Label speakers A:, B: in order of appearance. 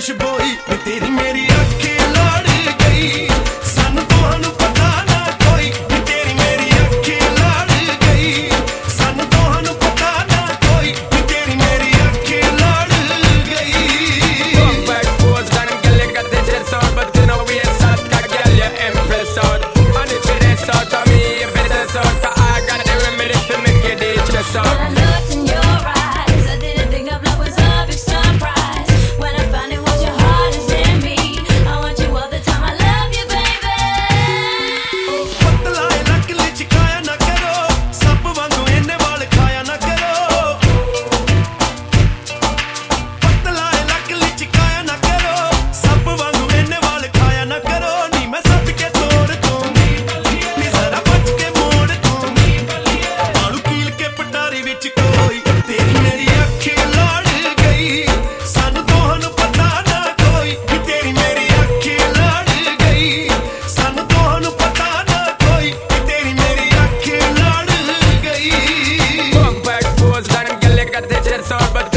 A: खुशबोई तेरी मेरी अखी लड़ गई सन तोहानू पता ना कोई तेरी मेरी अखी लड़ गई सन तोहानू पता ना कोई तेरी मेरी अखी लड़ गई
B: Come back, pose, and girl, you got the chest out, but you know we ain't sort, 'cause girl, you impress out. And if it is out of me, if it is out, 'cause I got the remedy to make it the chest out.
C: When I looked in your eyes, I didn't think of love was a big surprise. When I finally want your heart is in me, I want you all the time. I love you, baby.
A: पतला लक लिचकाया ना करो सप वांगू इन्ने वाल खाया ना करो पतला लक लिचकाया ना करो सप वांगू इन्ने वाल खाया ना करो नी मैं सट के तोड़ दूंगी नी जरा बच के मोड़ दूंगी मारू कील के पटारी विच कोई तेरी मेरी अखी लड़ गई सानू तोहानू पता ना कोई तेरी मेरी अखी लड़ गई सानू तोहानू पता ना कोई तेरी मेरी अखी लड़ गई
B: Come back, pose, and girl, you got the chest out, but